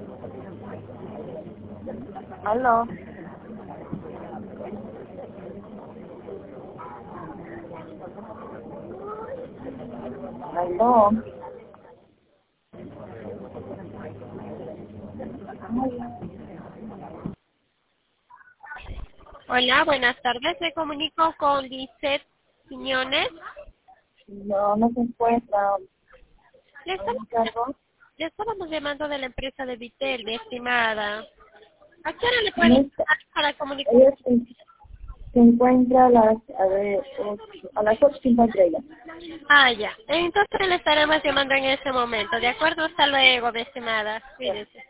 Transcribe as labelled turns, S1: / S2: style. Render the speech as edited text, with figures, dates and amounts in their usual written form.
S1: Aló. Aló.
S2: Hola, buenas tardes. Me comunico con Lisette Quiñones.
S1: No, no se encuentra.
S2: Le
S1: ¿Me
S2: estamos,
S1: encargo?
S2: le estábamos llamando de la empresa de Vitel, mi estimada. ¿A qué hora le puedo
S1: No está.
S2: llamar para comunicar?
S1: Ella se encuentra a las 8:50 ella.
S2: Ah, ya. Entonces le estaremos llamando en ese momento. ¿De acuerdo? Hasta luego, mi estimada. Cuídese.